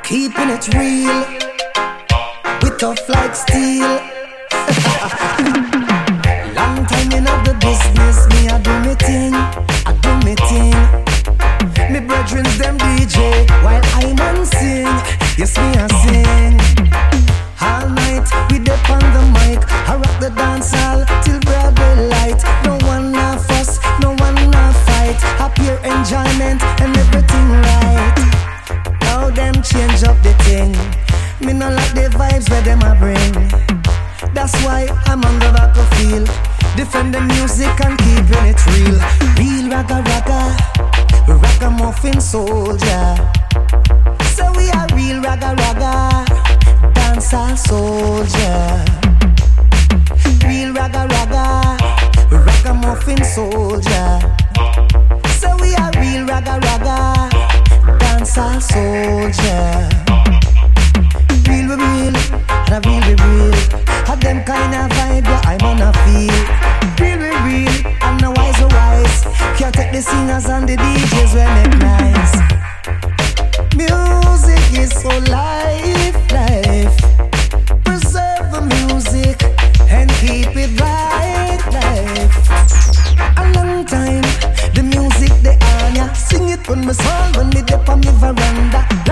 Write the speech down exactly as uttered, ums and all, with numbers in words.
keeping it real, we tough like steel. Long time in the business, me I do me thing, I do me thing. Me brethrens them D J while I man sing. Yes, me I sing. All night we dip on the mic, I rock the dance hall till broad daylight. No one na fuss, no one na fight. Happy enjoyment and everything right. Now them change up the thing. Me no like the vibes where them a bring. That's why I'm on the battlefield, defend the music and keeping it real. Real ragga ragga, ragamuffin soldier. So we are real ragga ragga, dancehall soldier. Real ragga ragga, ragamuffin soldier. So we are real ragga ragga, dancehall soldier. Real we real, and a real we real. Have them kind of vibe that I'm gonna feel. Real we real, and the wise we wise. Can't take the singers and the D Js we make nice. Music is so light.